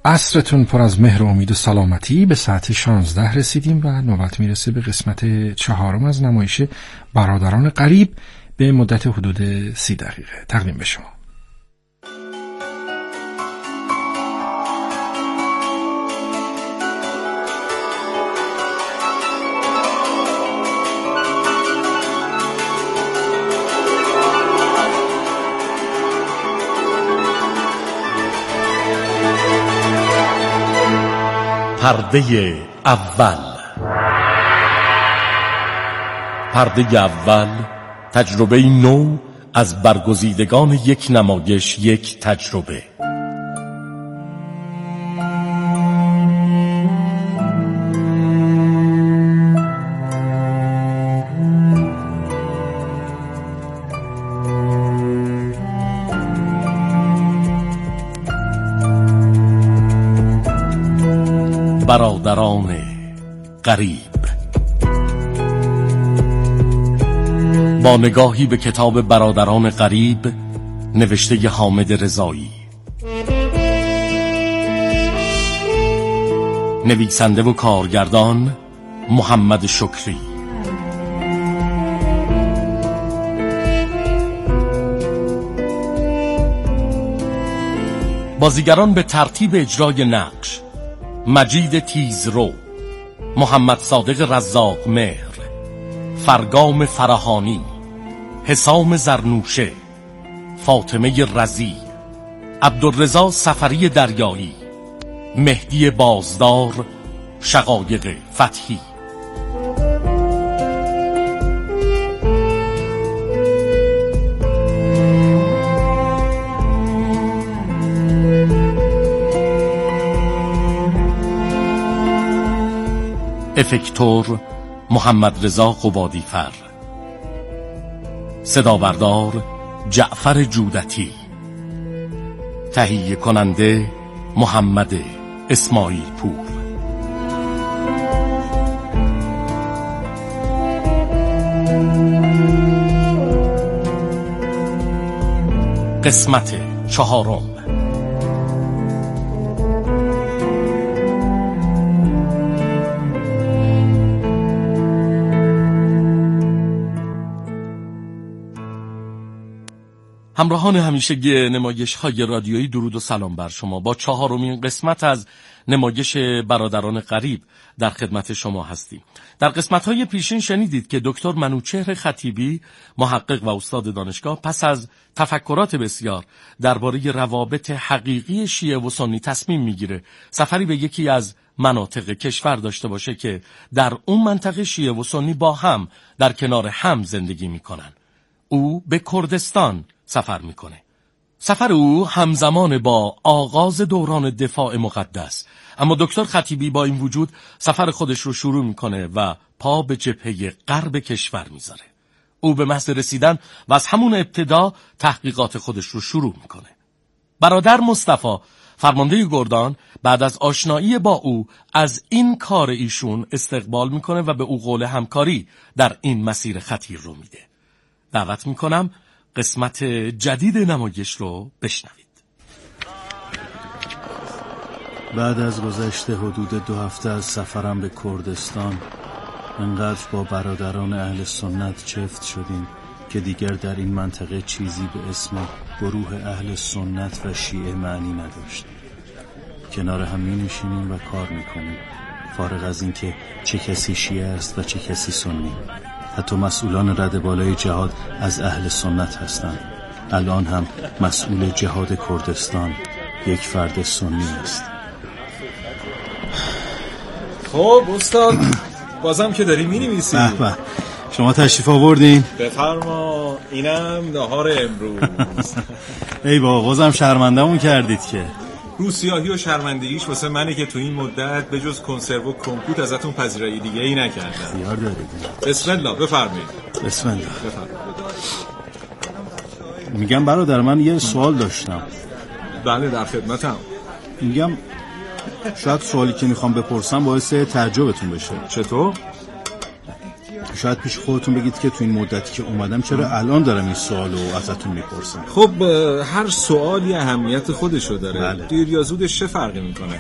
عصرتون پر از مهر و امید و سلامتی. به ساعت 16 رسیدیم و نوبت میرسه به قسمت 4 از نمایش برادران غریب به مدت حدود 30 دقیقه تقدیم به شما. پرده اول. پرده اول تجربه نو از برگزیدگان یک نمایش، یک تجربه. برادران غریب. با نگاهی به کتاب برادران غریب نوشته حامد رضایی، نویسنده و کارگردان محمد شکری. بازیگران به ترتیب اجرای نقش: مجید تیزرو، محمد صادق رزاق مهر، فرگام فرهانی، حسام زرنوشه، فاطمه رضی، عبدالرضا سفری دریایی، مهدی بازدار، شقایق فتحی. افکتور محمد رضا قبادیفر، صدابردار جعفر جودتی، تهیه کننده محمد اسماعیل پور. قسمت 4. همراهان همیشگی نمایش‌های رادیویی، درود و سلام بر شما. با 4مین قسمت از نمایش برادران غریب در خدمت شما هستیم. در قسمت‌های پیشین شنیدید که دکتر منوچهر خطیبی، محقق و استاد دانشگاه، پس از تفکرات بسیار درباره روابط حقیقی شیعه و سنی تصمیم میگیره سفری به یکی از مناطق کشور داشته باشه که در اون منطقه شیعه و سنی با هم در کنار هم زندگی میکنن. او به کردستان سفر میکنه. سفر او همزمان با آغاز دوران دفاع مقدس، اما دکتر خطیبی با این وجود سفر خودش رو شروع میکنه و پا به جبهه غرب کشور میذاره. او به محض رسیدن و از همون ابتدا تحقیقات خودش رو شروع میکنه. برادر مصطفی، فرمانده گردان، بعد از آشنایی با او از این کار ایشون استقبال میکنه و به او قول همکاری در این مسیر خطیر رو میده. دعوت میکنم قسمت جدید نمایش رو بشنوید. بعد از گذشت حدود 2 هفته از سفرم به کردستان، انقدر با برادران اهل سنت چفت شدیم که دیگر در این منطقه چیزی به اسم گروه اهل سنت و شیعه معنی نداشت. کنار هم می نشینیم و کار می کنیم، فارغ از این که چه کسی شیعه است و چه کسی سنی. حتی مسئولان رده بالای جهاد از اهل سنت هستند. الان هم مسئول جهاد کردستان یک فرد سنی است. خب استاد، بازم که داری می‌نویسی. به به، شما تشریف آوردین؟ بفرما، اینم نهار امروز. ای بابا، بازم شرمنده‌مون کردید که. روسیاهی و شرمندگیش واسه منه که تو این مدت به جز کنسرو و کمپوت ازتون پذیرایی دیگه ای نکردم. خیار دارید. بسم الله، بفرمایید. بسم الله. میگم برادر، من یه سوال داشتم. بله، در خدمتم. میگم شاید سوالی که میخوام بپرسم باعث تعجبتون بشه. چطور؟ شاید پیش خودتون بگید که تو این مدتی که اومدم چرا الان دارم این سوالو ازتون میپرسم. خب هر سوالی اهمیت خودشو داره. بله. دیر یا زودش چه فرقی میکنه؟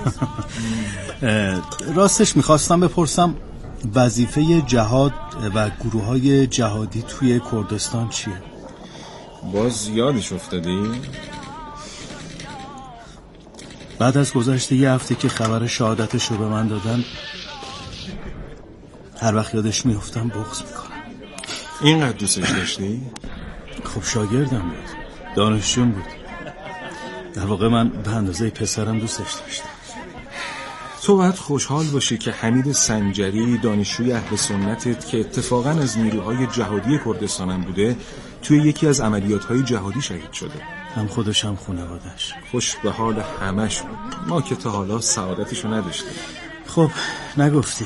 راستش میخواستم بپرسم وظیفه جهاد و گروه‌های جهادی توی کردستان چیه؟ باز یادش افتادی؟ بعد از گذشت یه هفته که خبر شهادتش رو به من دادن هر وقت یادش میافتم بغض میکنم. اینقدر دوستش داشتی؟ خب شاگردم بود، دانشجوم بود. در واقع من به اندازه پسرم دوستش داشتم. تو باید خوشحال باشی که حمید سنجری دانشجوی اهل سنتت که اتفاقا از نیروهای جهادی کردستان هم بوده توی یکی از عملیات‌های جهادی شهید شده. هم خودش هم خانواده‌اش. خوش به حال همشون. ما که تا حالا سعادتشو نداشتیم. خب نگفتی.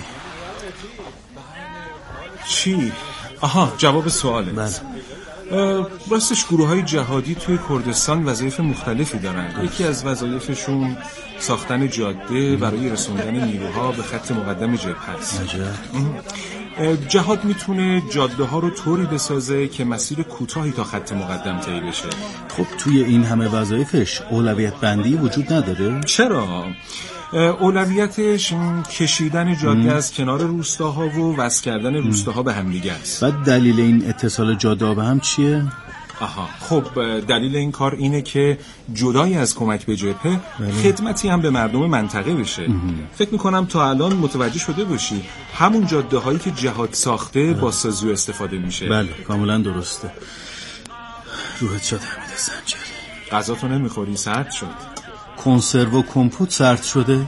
چی؟ آها جواب سواله. بله. راستش گروه‌های جهادی توی کردستان وظایف مختلفی دارن. یکی از وظایفشون ساختن جاده برای رسوندن نیروها به خط مقدم جبهه است. جهاد میتونه جاده ها رو طوری بسازه که مسیر کوتاهی تا خط مقدم طی بشه. خب توی این همه وظایفش اولویت بندی وجود نداره؟ چرا؟ اولویتش کشیدن جاده از کنار روستاها و وصل کردن روستاها به هم دیگه است. بعد دلیل این اتصال جاده به هم چیه؟ آها خب دلیل این کار اینه که جدای از کمک به جبهه خدمتی هم به مردم منطقه بشه. فکر میکنم تا الان متوجه شده باشی همون جاده هایی که جهاد ساخته با سازی و استفاده میشه. بله کاملا درسته. روحت شد حمید سنجری. غذا تو نمیخوری؟ سرد شد. کنسرو و کمپوت سرد شده.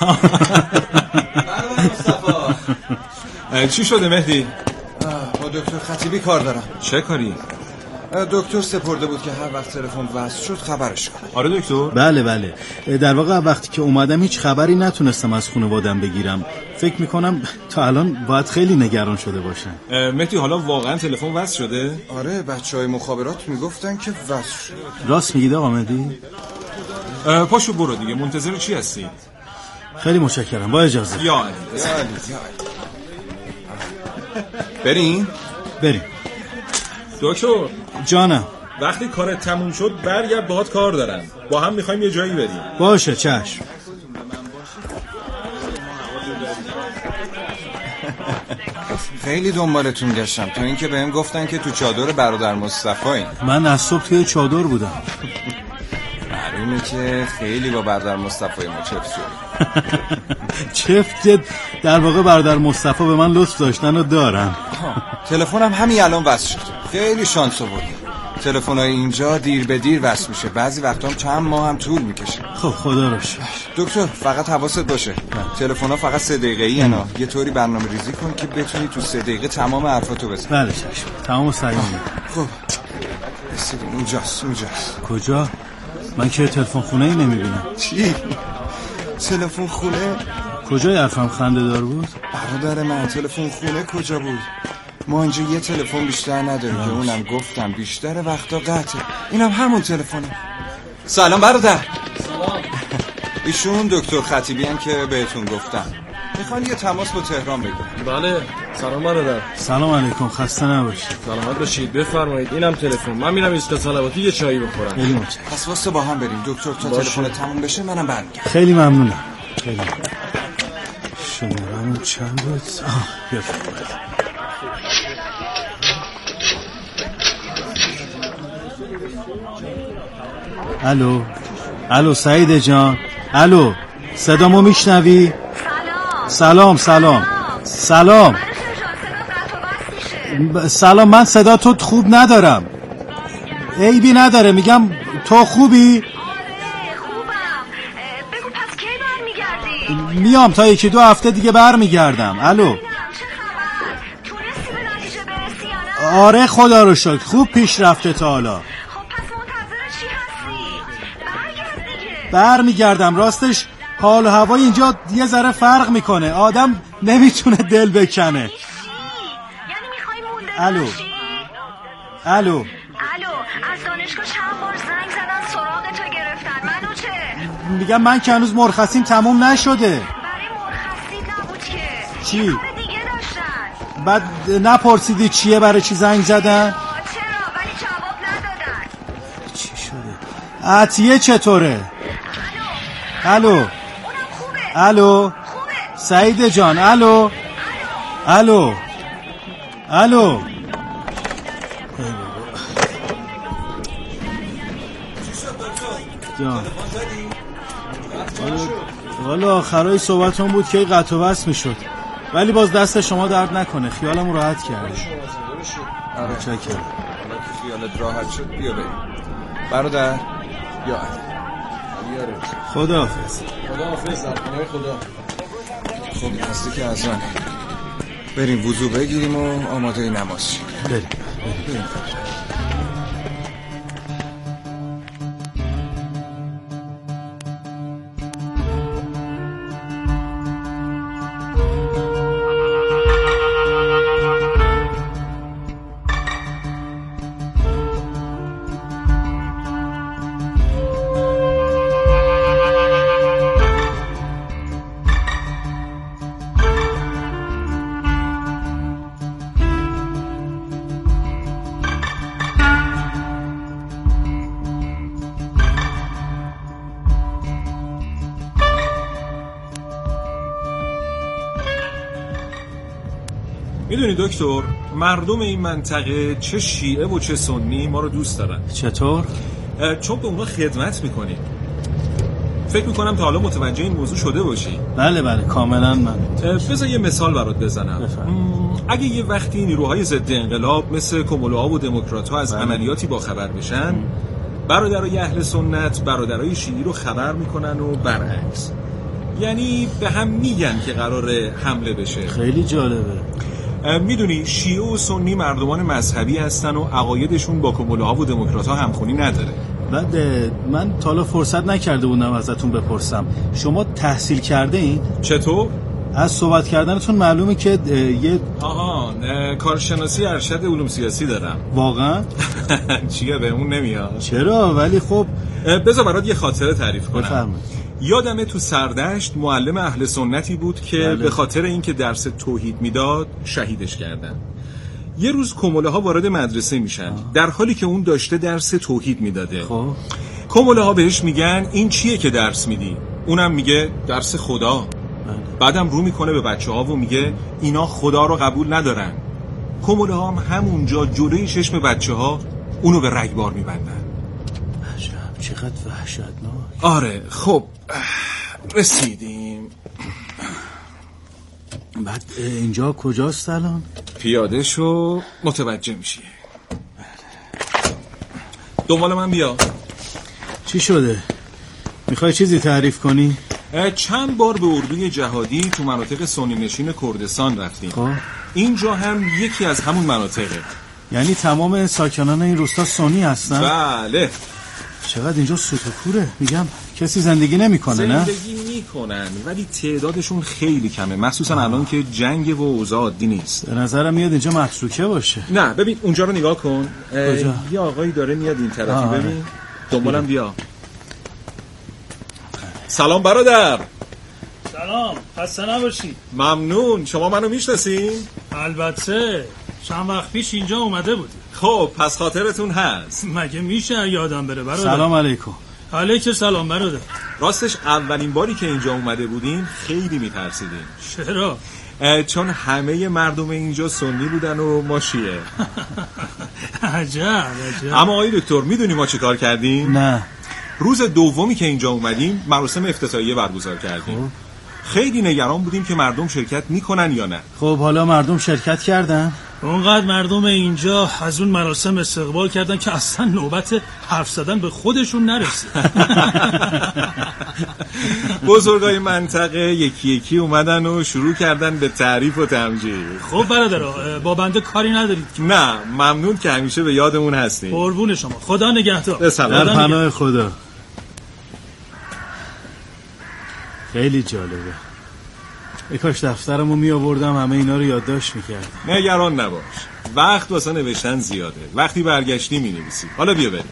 چی شده مهدی؟ با دکتر خطیبی کار دارم. چه کاری؟ دکتر سپرده بود که هر وقت تلفن وصل شد خبرش کنم. آره دکتر؟ بله در واقع وقتی که اومدم هیچ خبری نتونستم از خانواده‌ام بگیرم. فکر میکنم تا الان باید خیلی نگران شده باشن. مهدی حالا واقعا تلفن وصل شده؟ آره بچهای مخابرات میگفتن که وصل شد. راست میگید آقا مهدی؟ پاشو برو دیگه، منتظر چی هستی؟ خیلی متشکرم، با اجازه. یا علی. بریم. دکتر جانم. وقتی کارت تموم شد برگرد، باهات کار دارم. با هم میخوایم یه جایی بریم. باشه چشم. خیلی دنبالتون گشتم تا اینکه بهم گفتن که تو چادر برادر مصطفی. من از صبح توی چادر بودم. معلومه که خیلی با برادر مصطفی ما چفت شد. چفت در واقع برادر مصطفی به من لطف داشتن و دارن. تلفنم همین الان وصل شد. خیلی شانس آوردم. تلفن‌های اینجا دیر به دیر وصل میشه، بعضی وقتا هم چند ماه هم طول میکشه. خب خدا رو شکر. دکتر فقط حواست باشه تلفن‌ها فقط 3 دقیقه‌ای انا. یه طوری برنامه‌ریزی کن که بتونی تو 3 دقیقه تمام حرفاتو بزنی. بله چشم، تمام سعی می‌کنم. خب رسیدیم. اونجاست. کجا؟ من که تلفن خونه‌ای نمی‌بینم. چی؟ تلفن خونه؟ کجای حرفم خنده دار بود؟ برادر من تلفن خونه کجا بود؟ ما اینجا یه تلفن بیشتر نداریم که اونم گفتم بیشتر وقتا قطعه. اینم همون تلفنه. سلام برادر. سلام. ایشون دکتر خطیبی هم که بهتون گفتم. میخوان یه تماس با تهران بگیرن. بله سلام برادر. سلام علیکم، خسته نباشید. سلامت باشید، بفرمایید. اینم تلفن. من میرم ایستگاه صلواتی یه چایی بخورم. خیلی متشکرم. پس واسه با هم بریم دکتر تا تلفن تموم بشه منم برمیگردم. خیلی ممنونم. خیلی شماره‌مون چند بود؟ بیا. الو سعید جان. الو صدامو میشنوی؟ سلام. سلام، من صدا تو خوب ندارم. عیبی نداره، میگم تو خوبی؟ خوبم. بگو پس کی برمیگردی؟ میام تا 1-2 هفته دیگه برمیگردم. الو چه خبر؟ تونستی به نتیجه برسی یا نه؟ آره خدا رو شکر خوب پیش رفته تا حالا. خب پس منتظر چی هستی؟ برگرد دیگه. برمیگردم. راستش حال و هوای اینجا یه ذره فرق میکنه، آدم نمیتونه دل بکنه. یعنی میخوای مونده باشی؟ الو از دانشگاه چند بار زنگ زدن سراغ تو گرفتن. منو چه؟ میگم من که هنوز مرخصیم تموم نشده. برای مرخصی نبود که. چی؟ یه کار دیگه داشتن. بعد نپرسیدی چیه، برای چی زنگ زدن؟ چرا ولی جواب ندادن. چی شده؟ عطیه چطوره؟ الو. اونم خوبه. الو. خوبه. سعید جان. الو. الو. الو. جان والا آخرای صحبتون بود که قطع و وصل میشد، ولی باز دست شما درد نکنه، خیالمو راحت کردی. آره چکر. حالا که خیالت راحت شد بیا بریم. برادر یا خداحافظ. خداحافظ. در پناه خدا. خب نزدیک که اذانه، بریم وضو بگیریم و آماده نماز شیم. بریم. میدونی دکتر، مردم این منطقه چه شیعه و چه سنی ما رو دوست دارن. چطور؟ چون به اونا خدمت میکنیم. فکر میکنم تا حالا متوجه این موضوع شده باشی. بله کاملا. من بذار یه مثال برات بزنم. اگه یه وقتی نیروهای ضد انقلاب مثل کمولوها و دموکرات‌ها از عملیاتی با خبر بشن، برادرای اهل سنت برادرای شیعی رو خبر میکنن و برعکس. یعنی به هم میگن که قراره حمله بشه. خیلی جالبه. میدونی شیعه و سنی مردمان مذهبی هستن و عقایدشون با کمولوها و دموکرات‌ها همخونی نداره. بعد من تا حالا فرصت نکرده بودم ازتون بپرسم، شما تحصیل کرده این؟ چطور؟ از صحبت کردنتون معلومه که یه کارشناسی ارشد علوم سیاسی دارم. واقعا؟ چیه بهمون نمیاد؟ چرا؟ ولی خب بذار برات یه خاطره تعریف کنم. بفرمایید. یادمه تو سردشت معلم اهل سنتی بود که به خاطر اینکه درس توحید میداد شهیدش کردن. یه روز کمولوها وارد مدرسه میشن در حالی که اون داشته درس توحید میداده. خب کمولوها بهش میگن این چیه که درس میدی؟ اونم میگه درس خدا. بعدم رو میکنه به بچه‌ها و میگه اینا خدا رو قبول ندارن. کمولوها هم همونجا جلوی چشم بچه‌ها اونو به رگبار میبندن. عجب، چقدر وحشتناک. آره خب رسیدیم. بعد اینجا کجاست الان؟ پیاده شو متوجه میشی. دنبال من بیا. چی شده؟ میخوای چیزی تعریف کنی؟ چند بار به اردوی جهادی تو مناطق سنی نشین کردستان رفتیم. اینجا هم یکی از همون مناطقه. یعنی تمام ساکنان این روستا سنی هستن؟ بله. چقدر اینجا سوت و کوره. میگم کسی زندگی نمیکنه نه؟ زندگی میکنن ولی تعدادشون خیلی کمه، مخصوصا الان که جنگ و اوضاع عادی نیست. به نظرم میاد اینجا متروکه باشه. نه ببین اونجا رو نگاه کن. کجا؟ یه آقایی داره میاد این طرفی. ببین دنبالم بیا. سلام برادر. سلام، خسته نباشی. ممنون. شما منو میشناسین؟ البته چند وقت پیش اینجا اومده بودی. خب پس خاطرتون هست. مگه میشه یادم بره برادر؟ سلام علیکم. علیکم سلام برادر. راستش اولین باری که اینجا اومده بودیم خیلی میترسیدیم. چرا؟ چون همه مردم اینجا سنی بودن و ما شیعه. عجب. اما آقای دکتر میدونی ما چه کار کردیم؟ نه. روز دومی که اینجا اومدیم مراسم افتتاحیه برگزار کردیم. خیلی نگران بودیم که مردم شرکت میکنن یا نه. خب حالا مردم شرکت کردن؟ اونقدر مردم اینجا از اون مراسم استقبال کردن که اصلا نوبت حرف زدن به خودشون نرسید. بزرگای منطقه یکی یکی اومدن و شروع کردن به تعریف و تمجید. خب برادر با بنده کاری ندارید؟ نه ممنون که همیشه به یادمون هستین. قربون شما. خدا نگهدار. در پناه خدا. خیلی جالبه. کاش دفترمو می آوردم همه اینا رو یادداشت میکردم. نگران نباش، وقت واسه نوشتن زیاده، وقتی برگشتی می نویسی. حالا بیا بریم.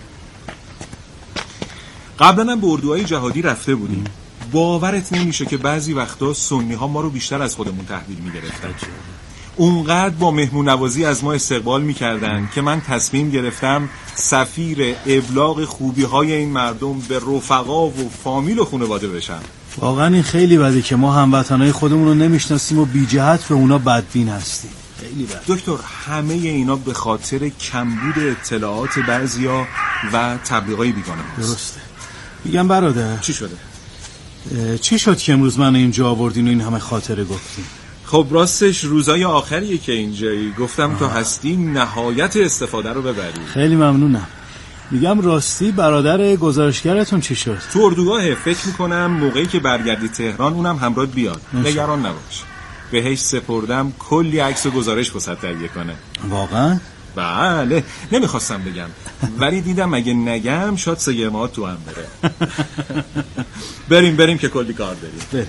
قبلا هم به اردوهای جهادی رفته بودیم. باورت نمیشه که بعضی وقتا سنی ها ما رو بیشتر از خودمون تحویل می گرفتن. اونقدر با مهمون نوازی از ما استقبال میکردن که من تصمیم گرفتم سفیر ابلاغ خوبی‌های این مردم به رفقا و فامیل و خانواده بشم. واقعا این خیلی بده که ما هموطنای خودمون رو نمیشناسیم و بی جهت به اونا بدبین هستیم. خیلی بده. دکتر، همه اینا به خاطر کمبود اطلاعات بعضیا و تبلیغای بیگانه است. درسته. میگم برادر، چی شده؟ چی شد که امروز من اینجا آوردین و این همه خاطره گفتین؟ خب راستش روزای آخریه که اینجایی، گفتم تو هستی نهایت استفاده رو ببری. خیلی ممنونم. میگم راستی برادر گزارشگرتون چی شد؟ تو اردوگاه، فکر میکنم موقعی که برگردی تهران اونم همراهت بیاد. نگران نباش. بهش سپردم کلی عکس و گزارش واسه تهیه کنه. واقعا؟ بله، نمیخواستم بگم ولی دیدم اگه نگم شاید سگرمات تو هم بره. بریم که کلی کار داریم. بریم.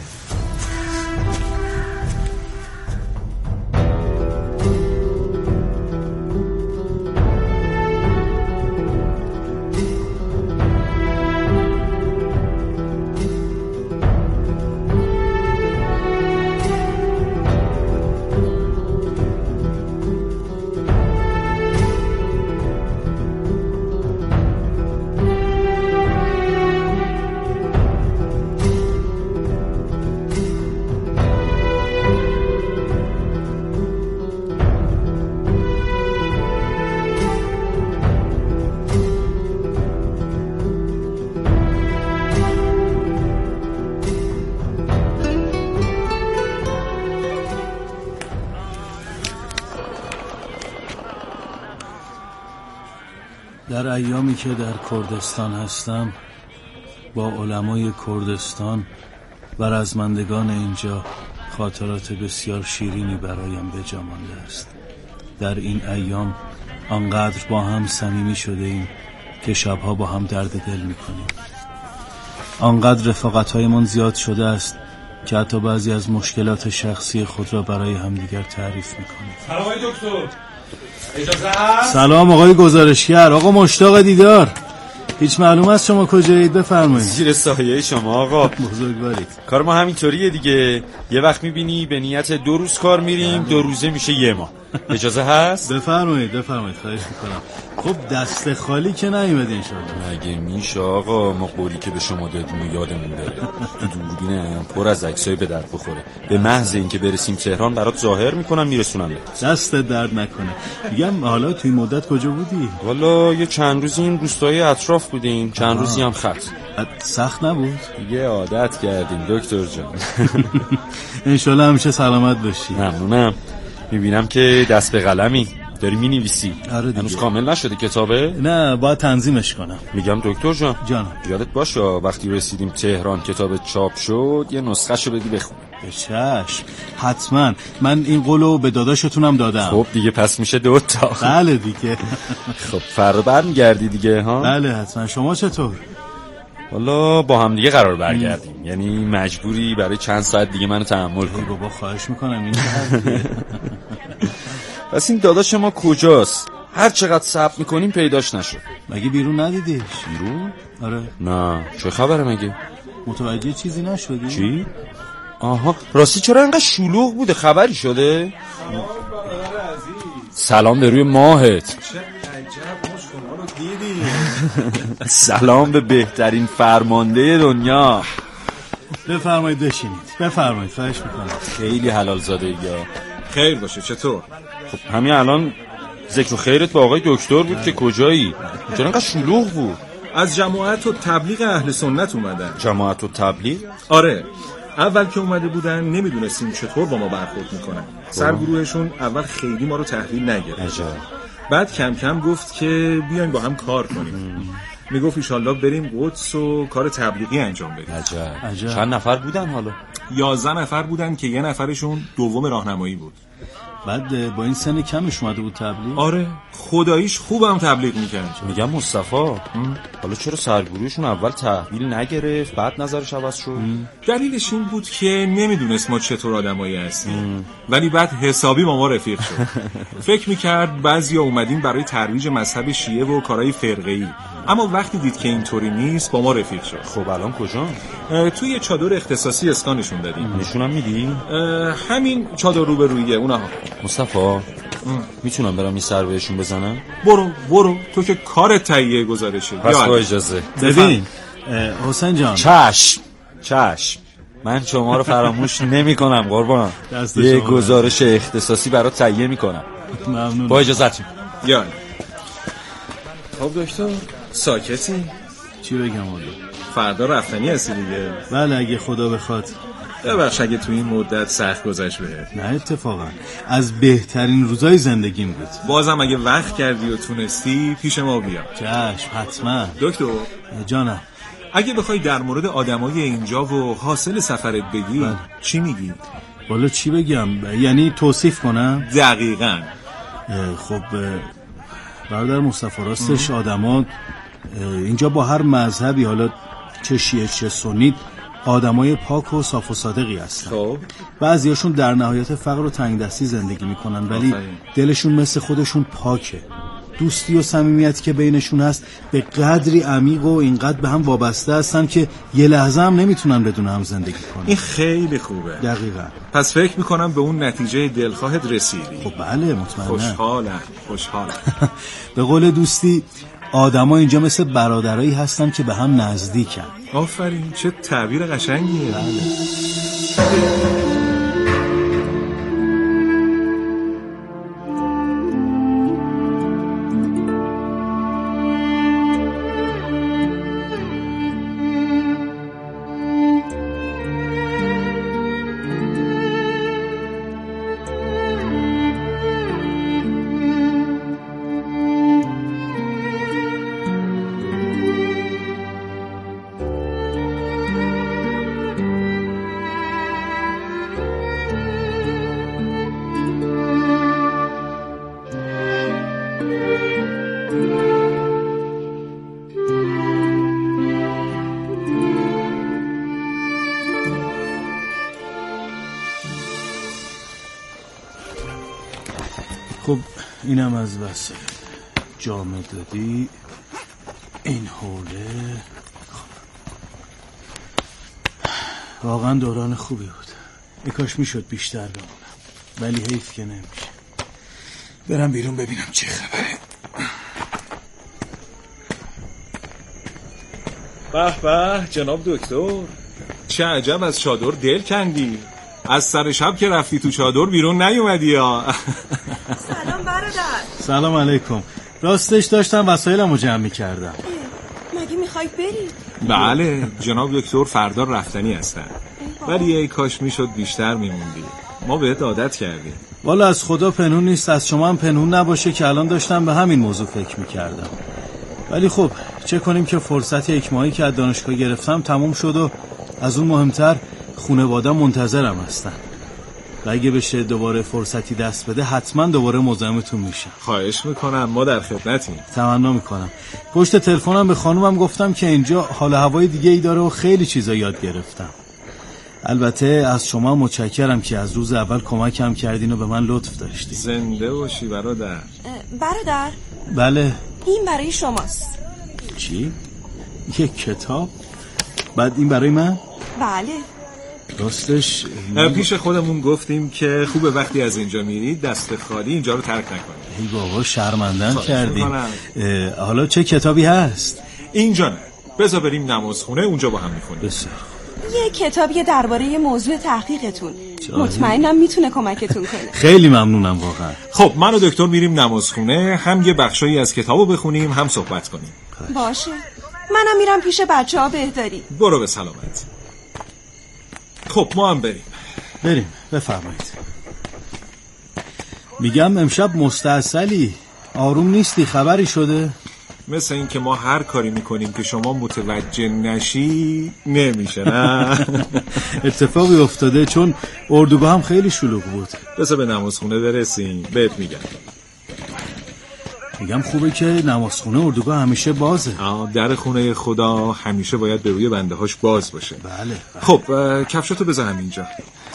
در ایامی که در کردستان هستم با علمای کردستان و رزمندگان اینجا خاطرات بسیار شیرینی برایم به جا مانده است. در این ایام آنقدر با هم صمیمی شده ایم که شبها با هم درد دل میکنیم. آنقدر رفاقت‌هایمان زیاد شده است که حتی بعضی از مشکلات شخصی خود را برای همدیگر تعریف میکنیم. سلام آقای دکتر، اجازه هست؟ سلام آقای گزارشگر. آقا مشتاق دیدار. هیچ معلوم است شما کجایید؟ بفرمایید. زیر سایه شما آقا. بزرگوارید. کار ما همینطوریه دیگه، یه وقت میبینی به نیت 2 روز کار میریم، 2 روزه میشه 1 ماه. اجازه هست؟ بفرمایید خواهش میکنم. خب دست خالی که نیومدین شما. مگه میشه آقا، ما قولی که به شما دادیم یادمون بره. تو دوربینم پر از عکسای به درد بخوره، به محض اینکه برسیم تهران برات ظاهر میکنم میرسونم بهت. دست درد نکنه. میگم حالا توی مدت کجا بودی؟ والا یه چند روزی این روستای اطراف بودیم، چند روزی هم خط. سخت نبود؟ دیگه عادت کردیم دکتر جان. انشالله همیشه سلامت باشی. ممنونم. میبینم که دست به قلمی داری مینویسی. آره دیگه. هنوز کامل نشده کتابه؟ نه باید تنظیمش کنم. میگم دکتر جان یادت باشه وقتی رسیدیم تهران کتاب چاپ شد یه نسخه‌شو بدی بخونم. به چشم، حتما. من این قولو به داداشتونم دادم. خب دیگه پس میشه 2 تا. بله دیگه. خب فردا برمیگردی دیگه ها؟ بله حتما. شما چطور؟ والا با هم دیگه قرار برگردیم. یعنی مجبوری برای چند ساعت دیگه منو تحمل کنی. بابا خواهش میکنم این پس این داداش ما کجاست؟ هر چقدر صبر میکنیم پیداش نشد. مگه بیرون ندیدیش؟ بیرون؟ آره. نه چه خبره مگه؟ متوجه چیزی نشدی؟ چی؟ آها راستی چرا انقدر شلوغ بوده؟ خبری شده؟ سلام به روی ماهت. سلام به بهترین فرمانده دنیا. بفرمایید بشینید. بفرمایید خواهش میکنم. خیلی حلال زاده یا خیر باشه. چطور؟ خب همین الان ذکر و خیرت با آقای دکتر بود که کجایی؟ چرا انقدر شلوغ بود؟ از جماعت و تبلیغ اهل سنت اومدن. جماعت و تبلیغ؟ آره. اول که اومده بودن نمیدونستیم چطور با ما برخورد میکنن. سرگروهشون اول خیلی ما رو تحویل نگرفت. بعد کم کم گفت که بیاین با هم کار کنیم. میگفت ایشالله بریم قدس و کار تبلیغی انجام بدیم. عجب. چند نفر بودن حالا؟ 11 نفر بودن که 1 نفرشون دوم راهنمایی بود. بعد با این سن کمش اومده بود تبلیغ؟ آره خداییش خوبم تبلیغ میکرد. میگم مصطفی حالا چرا سرگروهشون اول تحویل نگرفت بعد نظرش عوض شد؟ دلیلش این بود که نمیدونست ما چطور آدمایی هستیم، ولی بعد حسابی با ما رفیق شد. فکر میکرد بعضیا اومدیم برای ترویج مذهب شیعه و کارهای فرقه‌ای، اما وقتی دید که اینطوری نیست با ما رفیق شد. خب الان کجا؟ توی یه چادر اختصاصی اسکانشون دادیم. نشونم میدی؟ همین چادر روبرویه اونها. مصطفی میتونم برم این سر بهشون بزنم؟ برو تو که کار تهیه گزارشه. پس با اجازه. ببین حسین جان. چشم من شما رو فراموش نمی کنم قربان. یه شما گزارش اختصاصی برات تهیه میکنم. ممنون. با اجازهتون. یعنی خب دکتر ساکتی؟ چی بگم حالا؟ فردا رفتنی هستی دیگه. بله اگه خدا بخواد. ببخش اگه تو این مدت سخت گذشت بهت. نه اتفاقا از بهترین روزای زندگیم بود. بازم اگه وقت کردی و تونستی پیش ما بیا. چشم حتما. دکتر جانم اگه بخوای در مورد آدمای اینجا و حاصل سفرت بگی چی میگی؟ والا چی بگم؟ یعنی توصیف کنم؟ دقیقاً. خب برادر مصطفی راستش آدما اینجا با هر مذهبی، حالا چه شیعه چه سنی، آدمای پاک و صاف و صادقی هستن. خب بعضیاشون در نهایت فقر و تنگ دستی زندگی میکنن ولی دلشون مثل خودشون پاکه. دوستی و صمیمیتی که بینشون هست به قدری عمیق و اینقدر به هم وابسته هستن که یه لحظه هم نمیتونن بدون هم زندگی کنن. این خیلی خوبه. دقیقاً. پس فکر میکنم به اون نتیجه دلخواهت رسیدی. خب بله مطمئنم. خوشحالم. به قول دوستی آدما اینجا مثل برادرایی هستن که به هم نزدیکن. آفرین چه تعبیر قشنگیه. بله. خب اینم از وسایل. جامه دادی، این حوله. واقعا دوران خوبی بود. کاش میشد بیشتر بمونم ولی حیف که نمیشه. برم بیرون ببینم چه خبره. به به جناب دکتر، چه عجب از چادر دل کندی. از سر شب که رفتی تو چادر بیرون نیومدی یا؟ سلام برادر. سلام علیکم. راستش داشتم وسایلمو جمع می‌کردم. مگه میخوای بری؟ بله جناب دکتر فردا رفتنی هستن ولی ای کاش میشد بیشتر میموندی. ما بهت عادت کردیم. والا از خدا پنهون نیست، از شما هم پنهون نباشه که الان داشتم به همین موضوع فکر می‌کردم. ولی خب چه کنیم که فرصت یک ماهی که از دانشگاه گرفتم تموم شد و از اون مهمتر خانواده‌ام منتظرم هستن. و اگه بشه دوباره فرصتی دست بده حتما دوباره مزاحمتون میشم. خواهش میکنم، ما در خدمتیم. تمنا میکنم. پشت تلفنم به خانومم گفتم که اینجا حال هوای دیگه ای داره و خیلی چیزا یاد گرفتم. البته از شما متشکرم که از روز اول کمکم کردین و به من لطف داشتین. زنده باشی برادر. برادر بله. این برای شماست. چی؟ یک کتاب؟ بعد این برای من؟ بله. راستش پیش خودمون گفتیم که خوبه وقتی از اینجا میرید دست خالی اینجا رو ترک نکنید. ای بابا شرمندم کردیم. حالا چه کتابی هست؟ اینجا نه، بذار بریم نمازخونه اونجا با هم میخونیم. بسیار. یه کتابی درباره موضوع تحقیقتون. مطمئنم میتونه کمکتون کنه. خیلی ممنونم واقعا. خب من و دکتر میریم نمازخونه، هم یه بخشایی از کتابو بخونیم هم صحبت کنیم. باشه. منم میرم پیش بچه‌ها بهداری. برو به سلامت. خب ما هم بریم. بفرمایید. میگم امشب مستعسلی، آروم نیستی، خبری شده؟ مثل این که ما هر کاری میکنیم که شما متوجه نشی نمیشه. نه اتفاقی افتاده چون اردوگاه هم خیلی شلوغ بود. بذار به نمازخونه برسیم بهت میگم خوبه که نمازخونه اردوگاه همیشه بازه. در خونه خدا همیشه باید به روی بنده هاش باز باشه. بله. خب کفشاتو بذار همینجا.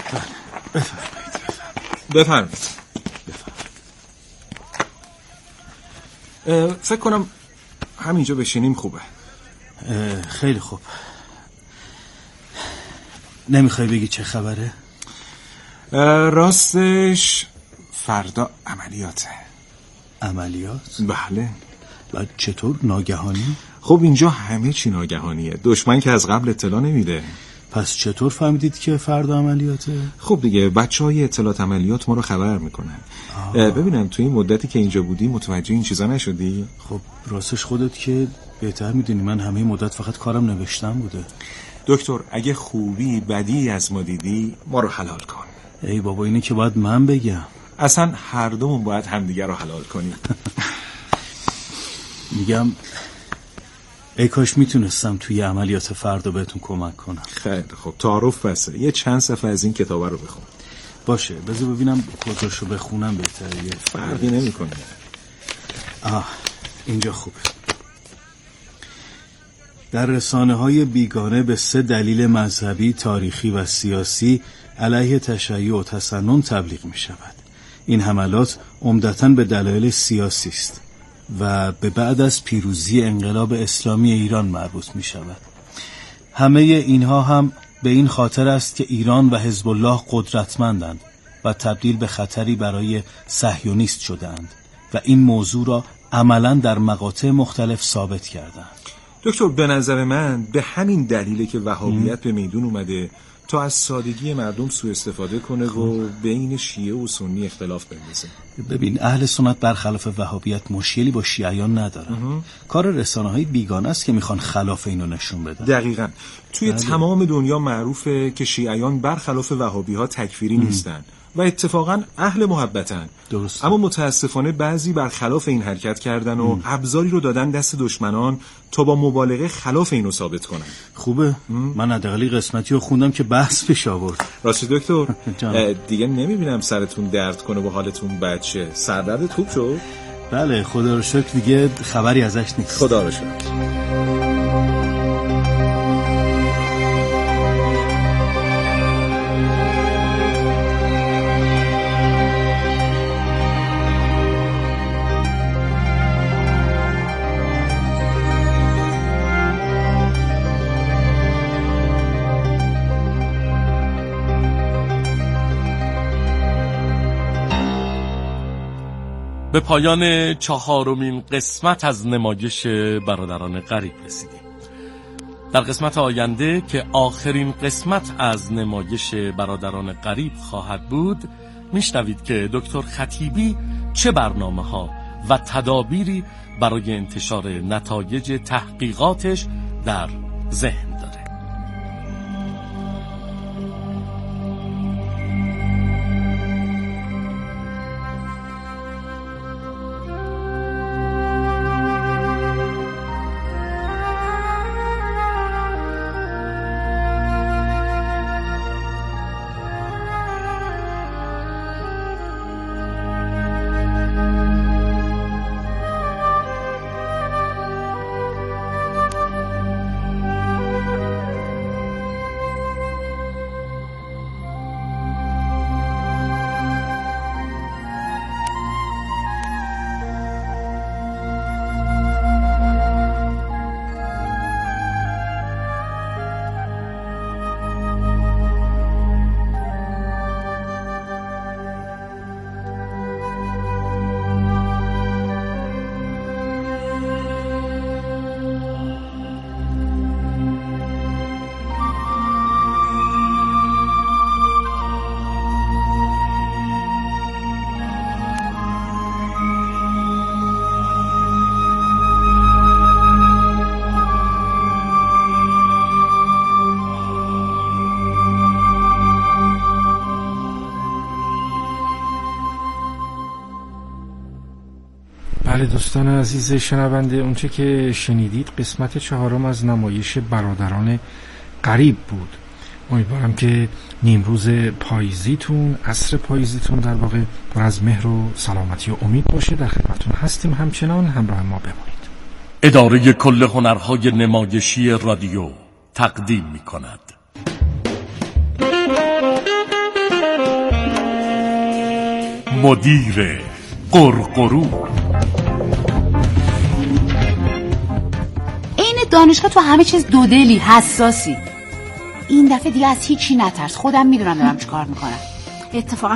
بفرمایید. فکر کنم همینجا بشینیم خوبه. خیلی خوب. نمیخوای بگی چه خبره؟ راستش فردا عملیاته. عملیات؟ بله. و چطور ناگهانی؟ خب اینجا همه چی ناگهانیه. دشمن که از قبل اطلاع نمیده. پس چطور فهمیدید که فردا عملیاته؟ خب دیگه بچهای اطلاعات عملیات ما رو خبر میکنن. ببینم توی این مدتی که اینجا بودی متوجه این چیزا نشدی؟ خب راستش خودت که بهتر میدونی، من همه مدت فقط کارم نوشتن بوده. دکتر اگه خوبی بدی از ما دیدی ما رو حلال کن. ای بابا اینه که باید من بگم. اصلا هر دومون باید همدیگه رو حلال کنیم. میگم ای کاش میتونستم توی عملیات فردا بهتون کمک کنم. خیلی خب تعارف بسه. یه چند صفحه از این کتابه رو بخون. باشه بذار ببینم کجاشو بخونم بهتره. یه فرقی نمی‌کنه. اینجا خوبه. در رسانه‌های بیگانه به 3 دلیل مذهبی، تاریخی و سیاسی علیه تشیع و تسنن تبلیغ می‌شود. این حملات عمدتاً به دلایل سیاسی است و به بعد از پیروزی انقلاب اسلامی ایران مربوط می‌شود. همه اینها هم به این خاطر است که ایران و حزب الله قدرتمندند و تبدیل به خطری برای صهیونیست شدند و این موضوع را عملاً در مقاطع مختلف ثابت کردند. دکتر به نظر من به همین دلیله که وهابیت به میدون اومده تا از سادگی مردم سوء استفاده کنه و بین شیعه و سنی اختلاف بندازه. ببین اهل سنت برخلاف وهابیت مشکلی با شیعیان ندارن. کار رسانه‌های بیگانه است که میخوان خلاف اینو نشون بدن. دقیقاً. توی تمام دنیا معروفه که شیعیان برخلاف وهابی‌ها تکفیری نیستن و اتفاقا اهل محبتن. درست. اما متاسفانه بعضی برخلاف این حرکت کردن و ابزاری رو دادن دست دشمنان تا با مبالغه خلاف اینو ثابت کنن. خوبه. من حداقل قسمتی رو خوندم که بحث پیش آورد. راستی دکتر دیگه نمیبینم سرتون درد کنه و حالتون بد شه. سردردت خوب شد؟ بله خدا رو شکر دیگه خبری ازش نیست. خدا رو شکر. به پایان 4مین قسمت از نمایش برادران غریب رسیدیم. در قسمت آینده که آخرین قسمت از نمایش برادران غریب خواهد بود میشنوید که دکتر خطیبی چه برنامه‌ها و تدابیری برای انتشار نتایج تحقیقاتش در ذهن داره. بله دوستان عزیز شنونده، اونچه که شنیدید قسمت 4 از نمایش برادران غریب بود. امیدوارم که نیمروز پاییزیتون، عصر پاییزیتون در واقع پر از مهر و سلامتی و امید باشه. در خدمتتون هستیم، همچنان همراه ما بمانید. اداره کل هنرهای نمایشی رادیو تقدیم می‌کند مدیر قرقرو، دانشگاه تو همه چیز دودلی، حساسی. این دفعه دیگه از هیچی نترس، خودم میدونم دارم چیکار میکنم. اتفاقا